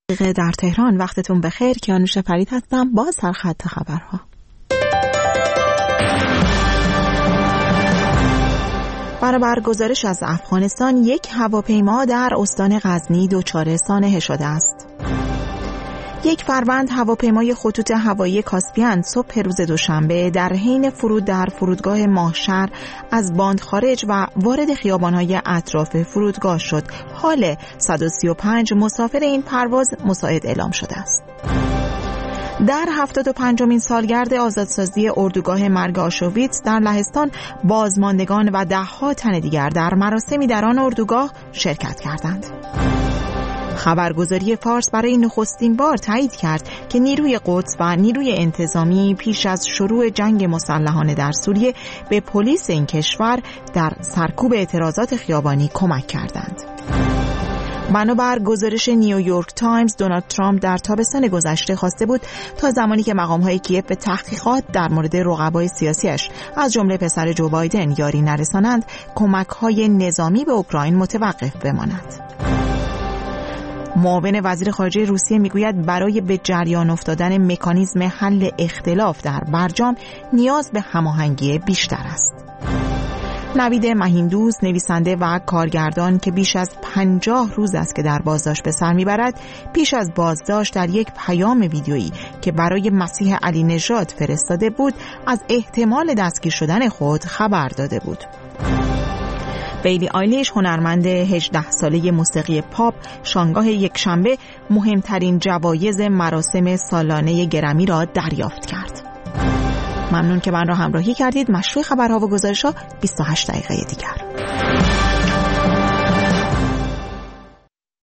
در تهران. وقتتون بخیر. کیانوش فرید هستم با سرخط خبرها. بنابر گزارش از افغانستان، یک هواپیما در استان غزنی دچار سانحه شده است. یک فروند هواپیمای خطوط هوایی کاسپیان صبح روز دوشنبه در حین فرود در فرودگاه ماهشهر از باند خارج و وارد خیابان‌های اطراف فرودگاه شد. حال 135 مسافر این پرواز مساعد اعلام شده است. در 75مین سالگرد آزادسازی اردوگاه مرگ آشویتس در لهستان، بازماندگان و ده‌ها تن دیگر در مراسمی در آن اردوگاه شرکت کردند. خبرگزاری فارس برای نخستین بار تایید کرد که نیروی قدس و نیروی انتظامی پیش از شروع جنگ مسلحانه در سوریه به پلیس این کشور در سرکوب اعتراضات خیابانی کمک کردند. بنابر گزارش نیویورک تایمز، دونالد ترامپ در تابستان گذشته خواسته بود تا زمانی که مقام‌های کیف به تحقیقات در مورد رقبای سیاسیش از جمله پسر جو بایدن یاری نرسانند، کمک‌های نظامی به اوکراین متوقف بماند. معاون وزیر خارجه روسیه میگوید برای به جریان افتادن مکانیزم حل اختلاف در برجام نیاز به هماهنگی بیشتر است. نوید مهیندوست، نویسنده و کارگردان که بیش از 50 روز است که در بازداشت به سر میبرد، پیش از بازداشت در یک پیام ویدیویی که برای مسیح علی نژاد فرستاده بود از احتمال دستگیر شدن خود خبر داده بود. بیلی آیلیش، هنرمند 18 ساله موسیقی پاپ، شانگاه یکشنبه مهمترین جوایز مراسم سالانه گرمی را دریافت کرد. ممنون که من را همراهی کردید. مشروع خبرها و گزارش‌ها 28 دقیقه دیگر.